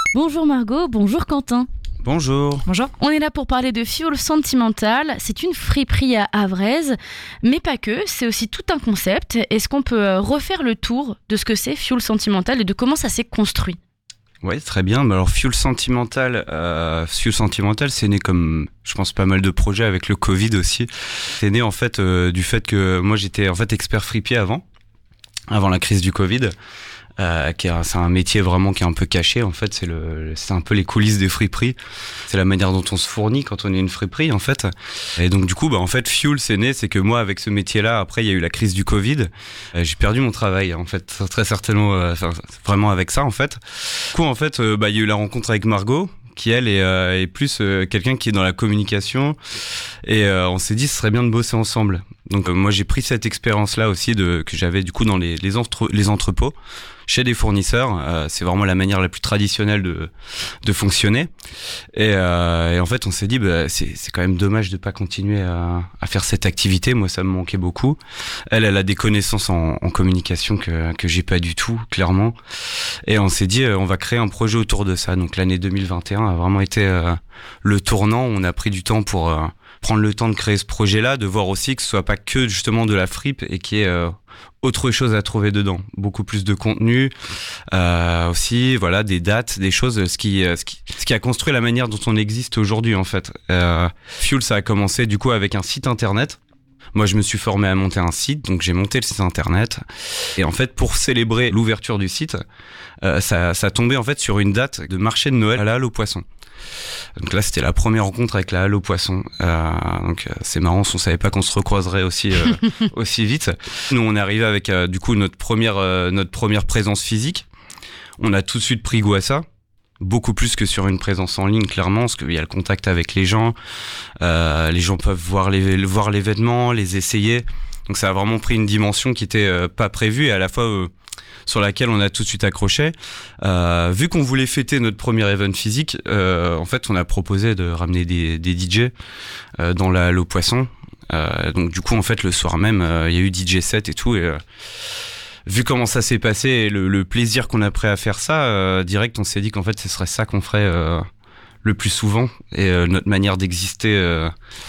Bonjour Margot, bonjour Quentin. Bonjour. Bonjour. On est là pour parler de Fuel Sentimental. C'est une friperie à Havraise, mais pas que, c'est aussi tout un concept. Est-ce qu'on peut refaire le tour de ce que c'est Fuel Sentimental et de comment ça s'est construit ? Oui, très bien. Alors Fuel Sentimental, c'est né comme, je pense, pas mal de projets avec le Covid aussi. C'est né en fait du fait que moi j'étais en fait expert fripier avant la crise du Covid. C'est un métier vraiment qui est un peu caché en fait, c'est un peu les coulisses des friperies, c'est la manière dont on se fournit quand on est une friperie en fait. Et donc du coup en fait Fuel c'est né, c'est que moi avec ce métier là, après il y a eu la crise du Covid, j'ai perdu mon travail en fait, très certainement, vraiment avec ça en fait. Du coup en fait il y a eu la rencontre avec Margot qui elle est plus quelqu'un qui est dans la communication et on s'est dit ce serait bien de bosser ensemble. Donc moi j'ai pris cette expérience là aussi que j'avais du coup dans les entrepôts chez des fournisseurs, c'est vraiment la manière la plus traditionnelle de fonctionner et en fait on s'est dit c'est quand même dommage de pas continuer à faire cette activité. Moi ça me manquait beaucoup. Elle a des connaissances en communication que j'ai pas du tout clairement, et on s'est dit on va créer un projet autour de ça. Donc l'année 2021 a vraiment été le tournant. On a pris du temps pour prendre le temps de créer ce projet-là, de voir aussi que ce soit pas que justement de la fripe et qu'il y ait autre chose à trouver dedans, beaucoup plus de contenu, aussi voilà des dates, des choses, ce qui a construit la manière dont on existe aujourd'hui en fait. Fuel ça a commencé du coup avec un site internet. Moi, je me suis formé à monter un site, donc j'ai monté le site internet. Et en fait, pour célébrer l'ouverture du site, ça tombait en fait sur une date de marché de Noël à la Halle aux Poissons. Donc là, c'était la première rencontre avec la Halle aux Poissons. Donc c'est marrant, on savait pas qu'on se recroiserait aussi vite. Nous, on est arrivé avec du coup notre première présence physique. On a tout de suite pris goût à ça. Beaucoup plus que sur une présence en ligne, clairement, parce qu'il y a le contact avec les gens. Les gens peuvent voir l'événement, les essayer. Donc ça a vraiment pris une dimension qui était pas prévue et à la fois sur laquelle on a tout de suite accroché. Vu qu'on voulait fêter notre premier event physique, en fait, on a proposé de ramener des DJ dans la Halle aux Poissons. Donc du coup, en fait, le soir même, il y a eu DJ set et tout. Et vu comment ça s'est passé et le plaisir qu'on a pris à faire ça, direct, on s'est dit qu'en fait, ce serait ça qu'on ferait le plus souvent. Et notre manière d'exister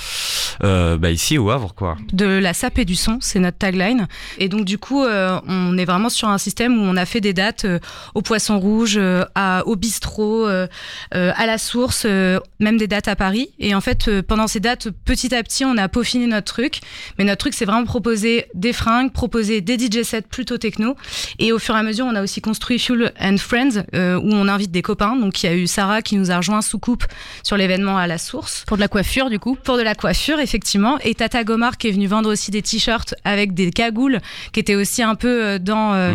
ici au Havre, quoi. De la sape et du son, c'est notre tagline. Et donc du coup, on est vraiment sur un système où on a fait des dates au Poisson Rouge, au bistrot, à la Source, même des dates à Paris. Et en fait, pendant ces dates, petit à petit, on a peaufiné notre truc. Mais notre truc, c'est vraiment proposer des fringues, proposer des DJ sets plutôt techno. Et au fur et à mesure, on a aussi construit Fuel and Friends, où on invite des copains. Donc il y a eu Sarah qui nous a rejoint sous coupe sur l'événement à la Source. Pour de la coiffure, du coup ? Pour de la coiffure, effectivement. Et Tata Gomar qui est venue vendre aussi des t-shirts avec des cagoules, qui étaient aussi un peu dans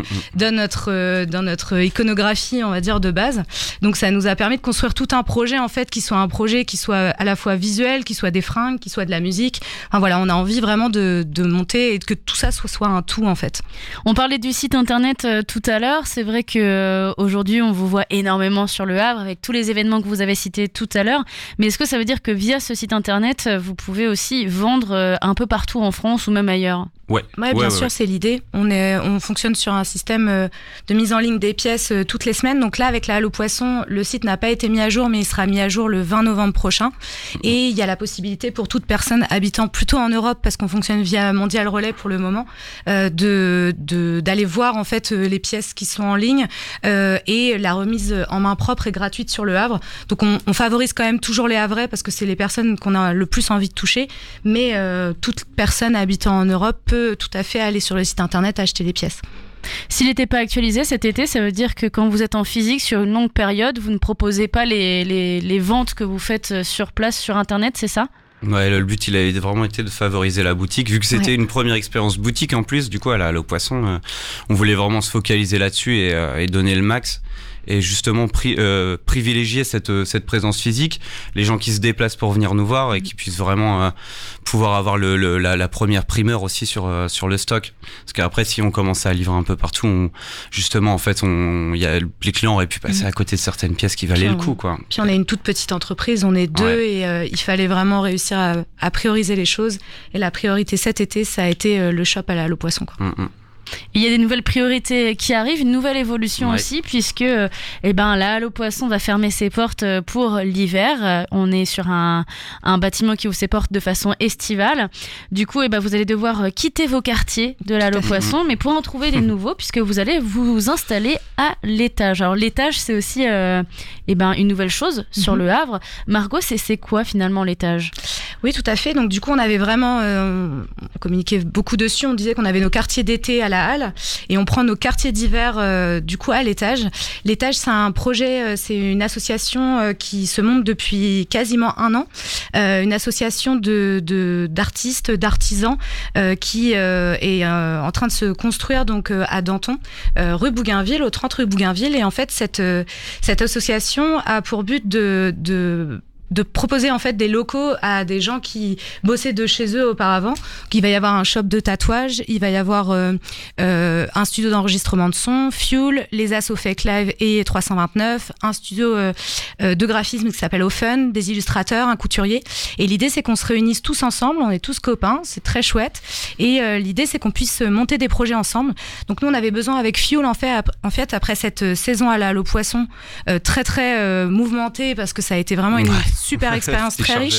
notre iconographie, on va dire, de base. Donc ça nous a permis de construire tout un projet, en fait, qui soit à la fois visuel, qui soit des fringues, qui soit de la musique. Enfin voilà, on a envie vraiment de monter et que tout ça soit un tout, en fait. On parlait du site internet tout à l'heure. C'est vrai qu'aujourd'hui, on vous voit énormément sur le Havre avec tous les événements que vous avez cités tout à l'heure. Mais est-ce que ça veut dire que via ce site internet, vous pouvez aussi vendre un peu partout en France ou même ailleurs ? Ouais, bien sûr, c'est l'idée. On fonctionne sur un système de mise en ligne des pièces toutes les semaines. Donc là, avec la Halle aux Poissons, le site n'a pas été mis à jour, mais il sera mis à jour le 20 novembre prochain. Et il y a la possibilité pour toute personne habitant plutôt en Europe, parce qu'on fonctionne via Mondial Relais pour le moment, d'aller voir en fait les pièces qui sont en ligne. Et la remise en main propre est gratuite sur le Havre. Donc on favorise quand même toujours les Havrais parce que c'est les personnes qu'on a le plus envie de toucher. Mais toute personne habitant en Europe peut tout à fait aller sur le site internet acheter des pièces. S'il n'était pas actualisé cet été, ça veut dire que quand vous êtes en physique sur une longue période, vous ne proposez pas les ventes que vous faites sur place sur internet, c'est ça ? Ouais, le but il a vraiment été de favoriser la boutique, vu que c'était une première expérience boutique en plus. Du coup, à la Halle aux Poissons, on voulait vraiment se focaliser là-dessus et donner le max. Et justement privilégier cette présence physique, les gens qui se déplacent pour venir nous voir et qui puissent vraiment pouvoir avoir la première primeur aussi sur le stock. Parce qu'après, si on commençait à livrer un peu partout, les clients auraient pu passer à côté de certaines pièces qui valaient le coup, quoi. Puis on est une toute petite entreprise, on est deux et il fallait vraiment réussir à prioriser les choses. Et la priorité cet été, ça a été le shop à la Halle aux Poissons, quoi. Il y a des nouvelles priorités qui arrivent, une nouvelle évolution aussi, puisque la Halle aux Poissons va fermer ses portes pour l'hiver. On est sur un bâtiment qui ouvre ses portes de façon estivale. Du coup, vous allez devoir quitter vos quartiers de la Halle aux Poissons, mais pour en trouver des nouveaux, puisque vous allez vous installer à l'étage. Alors l'étage, c'est aussi une nouvelle chose sur le Havre. Margot, c'est quoi finalement l'étage ? Oui, tout à fait. Donc du coup, on avait vraiment on communiquait beaucoup dessus. On disait qu'on avait nos quartiers d'été à la Halle et on prend nos quartiers d'hiver du coup à l'étage. L'étage, c'est un projet, c'est une association qui se monte depuis quasiment 1 an. Une association d'artistes, d'artisans qui est en train de se construire donc à Danton, rue Bougainville, au 30 rue Bougainville. Et en fait, cette association a pour but de proposer en fait des locaux à des gens qui bossaient de chez eux auparavant. Il va y avoir un shop de tatouage, il va y avoir un studio d'enregistrement de son, Fuel, les assos Fake Live et 329, un studio de graphisme qui s'appelle Ofen, des illustrateurs, un couturier. Et l'idée, c'est qu'on se réunisse tous ensemble, on est tous copains, c'est très chouette. Et l'idée, c'est qu'on puisse monter des projets ensemble. Donc nous, on avait besoin avec Fuel, en fait après cette saison à la Halle aux Poissons, très très mouvementée, parce que ça a été vraiment une super expérience très riche,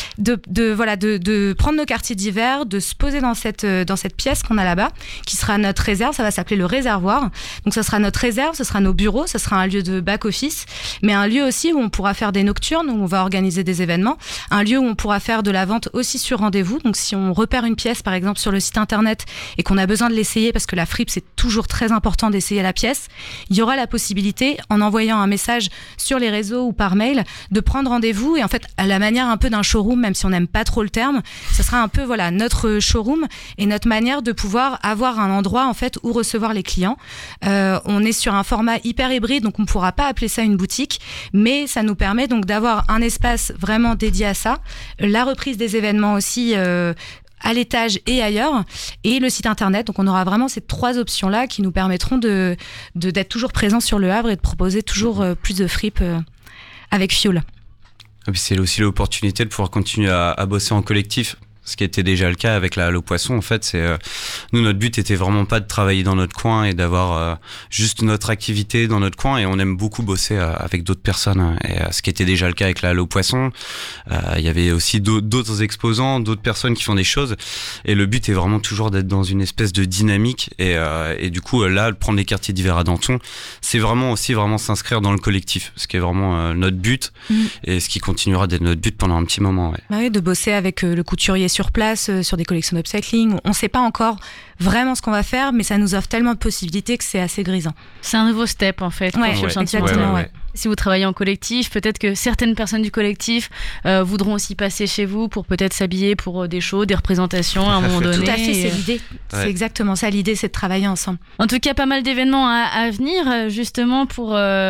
de prendre nos quartiers d'hiver, de se poser dans cette pièce qu'on a là-bas, qui sera notre réserve. Ça va s'appeler le réservoir. Donc ça sera notre réserve, ce sera nos bureaux, ce sera un lieu de back-office, mais un lieu aussi où on pourra faire des nocturnes, où on va organiser des événements, un lieu où on pourra faire de la vente aussi sur rendez-vous. Donc si on repère une pièce par exemple sur le site internet et qu'on a besoin de l'essayer, parce que la fripe, c'est toujours très important d'essayer la pièce, il y aura la possibilité, en envoyant un message sur les réseaux ou par mail, de prendre rendez-vous. Et en fait, à la manière un peu d'un showroom, même si on n'aime pas trop le terme, ça sera un peu notre showroom et notre manière de pouvoir avoir un endroit en fait où recevoir les clients. On est sur un format hyper hybride, donc on ne pourra pas appeler ça une boutique, mais ça nous permet donc d'avoir un espace vraiment dédié à ça, la reprise des événements aussi à l'étage et ailleurs, et le site internet. Donc on aura vraiment ces 3 options-là qui nous permettront d'être toujours présents sur le Havre et de proposer toujours plus de fripes avec Fuel. Et puis c'est aussi l'opportunité de pouvoir continuer à bosser en collectif. Ce qui était déjà le cas avec la Halle aux Poissons, en fait, c'est nous, notre but était vraiment pas de travailler dans notre coin et d'avoir juste notre activité dans notre coin, et on aime beaucoup bosser avec d'autres personnes, et ce qui était déjà le cas avec la Halle aux Poissons. Il y avait aussi d'autres exposants, d'autres personnes qui font des choses, et le but est vraiment toujours d'être dans une espèce de dynamique, et du coup là, prendre les quartiers d'hiver à Danton, c'est vraiment s'inscrire dans le collectif, ce qui est vraiment notre but, et ce qui continuera d'être notre but pendant un petit moment. Ouais. Oui, de bosser avec le couturier sur place, sur des collections d'upcycling. On ne sait pas encore vraiment ce qu'on va faire, mais ça nous offre tellement de possibilités que c'est assez grisant. C'est un nouveau step en fait. Exactement. Ouais. Si vous travaillez en collectif, peut-être que certaines personnes du collectif voudront aussi passer chez vous pour peut-être s'habiller pour des shows, des représentations à un moment donné. Tout à fait, c'est l'idée. C'est exactement ça, l'idée, c'est de travailler ensemble. En tout cas, pas mal d'événements à venir, justement pour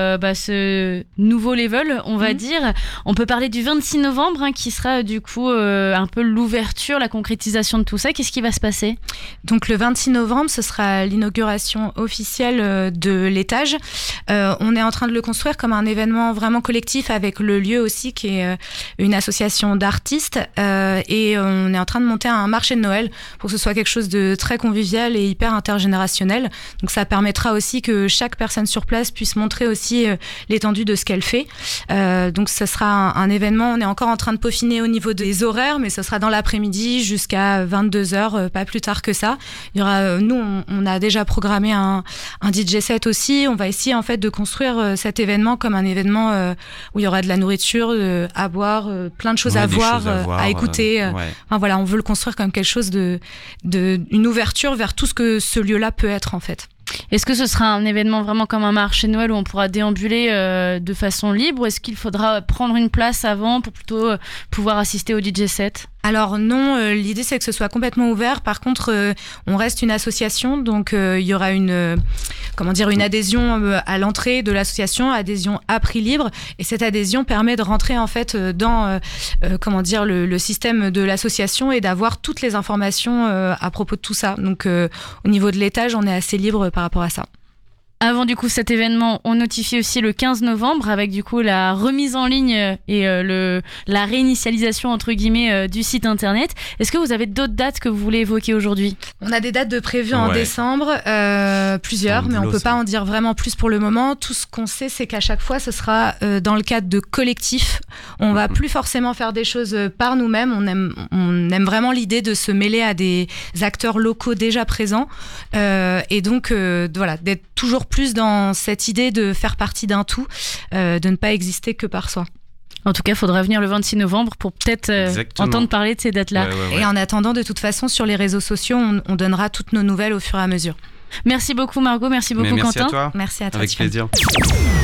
ce nouveau level, on va dire. On peut parler du 26 novembre, qui sera du coup un peu l'ouverture, la concrétisation de tout ça. Qu'est-ce qui va se passer ? Donc le 26 novembre, ce sera l'inauguration officielle de l'étage. On est en train de le construire comme un événement vraiment collectif, avec le lieu aussi qui est une association d'artistes, et on est en train de monter un marché de Noël pour que ce soit quelque chose de très convivial et hyper intergénérationnel. Donc ça permettra aussi que chaque personne sur place puisse montrer aussi l'étendue de ce qu'elle fait. Donc ça sera un événement, on est encore en train de peaufiner au niveau des horaires, mais ce sera dans l'après-midi jusqu'à 22h, pas plus tard que ça. Il y aura, nous on a déjà programmé un DJ set aussi. On va essayer en fait de construire cet événement comme un événement où il y aura de la nourriture à boire, plein de choses à voir, à écouter. Enfin, voilà, on veut le construire comme quelque chose une ouverture vers tout ce que ce lieu-là peut être en fait. Est-ce que ce sera un événement vraiment comme un marché de Noël où on pourra déambuler de façon libre, ou est-ce qu'il faudra prendre une place avant pour plutôt pouvoir assister au DJ set ? Alors non, l'idée c'est que ce soit complètement ouvert. Par contre, on reste une association, donc il y aura une adhésion à l'entrée de l'association, adhésion à prix libre, et cette adhésion permet de rentrer en fait dans le système de l'association et d'avoir toutes les informations à propos de tout ça. Donc au niveau de l'étage, on est assez libre par rapport à ça. Avant du coup cet événement, on notifie aussi le 15 novembre avec du coup la remise en ligne et la réinitialisation entre guillemets du site internet. Est-ce que vous avez d'autres dates que vous voulez évoquer aujourd'hui ? On a des dates de prévues en décembre, plusieurs, mais on peut pas en dire vraiment plus pour le moment. Tout ce qu'on sait, c'est qu'à chaque fois, ce sera dans le cadre de collectifs. On va plus forcément faire des choses par nous-mêmes. On aime vraiment l'idée de se mêler à des acteurs locaux déjà présents et donc voilà, d'être toujours plus dans cette idée de faire partie d'un tout, de ne pas exister que par soi. En tout cas, il faudra venir le 26 novembre pour peut-être entendre parler de ces dates-là. Ouais. Et en attendant, de toute façon, sur les réseaux sociaux, on donnera toutes nos nouvelles au fur et à mesure. Merci beaucoup Margot, merci beaucoup merci Quentin. À toi. Merci à toi. Avec Tiffany. plaisir.